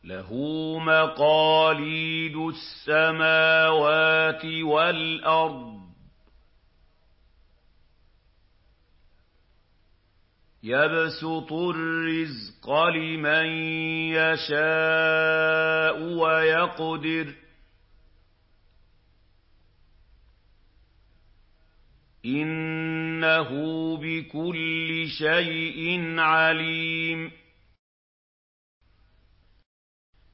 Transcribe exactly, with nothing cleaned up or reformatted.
لَهُ مَقَالِيدُ السَّمَاوَاتِ وَالْأَرْضِ ۖ يَبْسُطُ الرِّزْقَ لِمَن يَشَاءُ وَيَقْدِرُ ۚ إِنَّهُ بِكُلِّ شَيْءٍ عَلِيمٌ